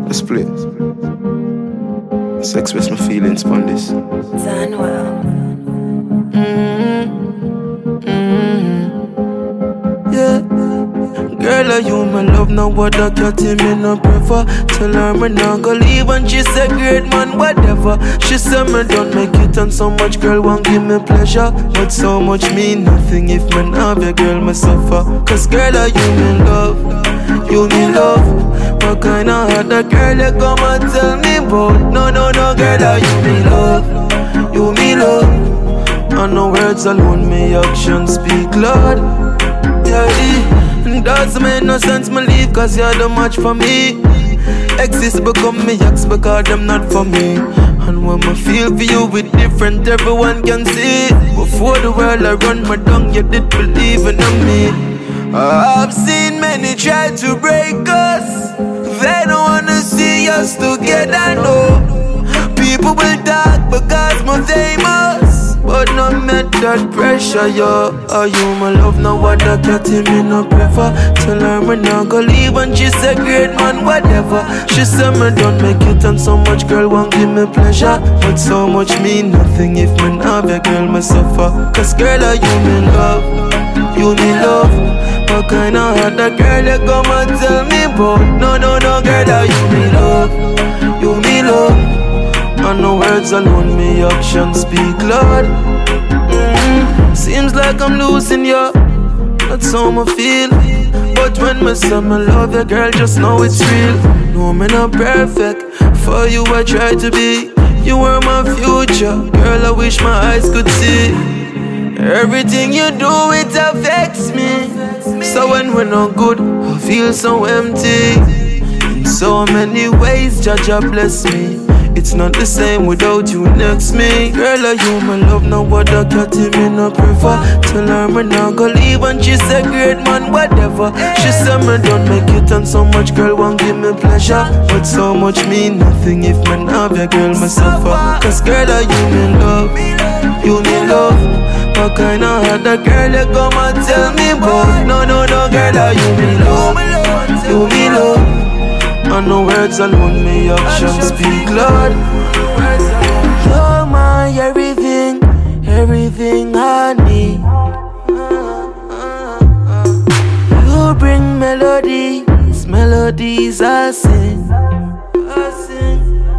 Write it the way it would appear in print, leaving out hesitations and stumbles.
Let's play. Let's express my feelings on this. Zanwell. Yeah. Girl, are you my love? Now what I cat him in no prefer. Tell her me not go leave and she said great man, whatever. She said me don't make it and so much girl won't give me pleasure. But so much mean nothing if me have a girl me suffer. Cause girl, are you me love? You me love. What kind of other girl you come and tell me about? No, girl, are you me love? You me love. And no words alone, me actions speak loud. Yeah, doesn't make no sense me leave cause you're the match for me. Exes become me ex because them not for me. And when I feel for you with different, everyone can see. Before the world I run my tongue, you did believe in me. I've seen many try to break us. They don't wanna see us together, no. People will talk because we're famous, but no met that pressure, yo. Are you my love? Now what I cat him in no prefer. Tell her me not go leave and she said great man, whatever. She said me don't make it and so much girl won't give me pleasure. But so much mean nothing if me have a girl me suffer. Cause girl, are you me love? You me love. What kind of other girl you come and tell me about? No, girl, are you me love? You me love. And no words alone, me actions speak loud. Seems like I'm losing you, that's how I feel. But when me say me love you, girl, just know it's real. No, me not perfect, for you I try to be. You were my future, girl, I wish my eyes could see. Everything you do, it affects me. So when we're not good, I feel so empty. In so many ways, Jaja bless me. It's not the same without you next me. Girl, are you my love? Now what I cat him in no prefer. Tell her me not go leave and she said great man, whatever. She said me don't make it and so much girl won't give me pleasure. But so much mean nothing if me have your girl me suffer. Cause girl, are you me love? You me love. What kind of other girl you come and tell me about? No, girl, are you me love? You me love. And no words alone, me actions speak loud. You're my everything, everything I need. You bring melodies, melodies I sing.